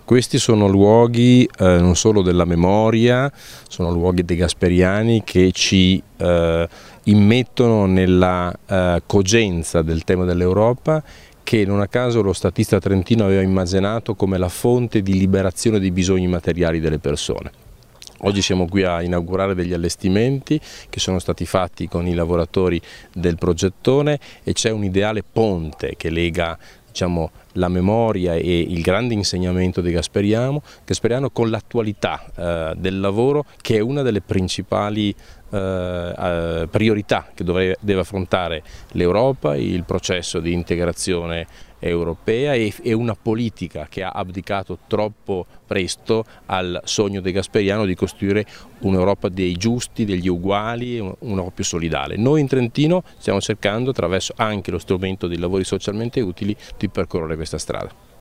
Questi sono luoghi non solo della memoria, sono luoghi degasperiani che ci immettono nella cogenza del tema dell'Europa, che non a caso lo statista trentino aveva immaginato come la fonte di liberazione dei bisogni materiali delle persone. Oggi siamo qui a inaugurare degli allestimenti che sono stati fatti con i lavoratori del progettone e c'è un ideale ponte che lega, diciamo, la memoria e il grande insegnamento di Gasperiano con l'attualità del lavoro, che è una delle principali priorità che deve affrontare l'Europa, il processo di integrazione europea e una politica che ha abdicato troppo presto al sogno di Gasperiano di costruire un'Europa dei giusti, degli uguali, un'Europa più solidale. Noi in Trentino stiamo cercando, attraverso anche lo strumento dei lavori socialmente utili, di percorrere questa strada.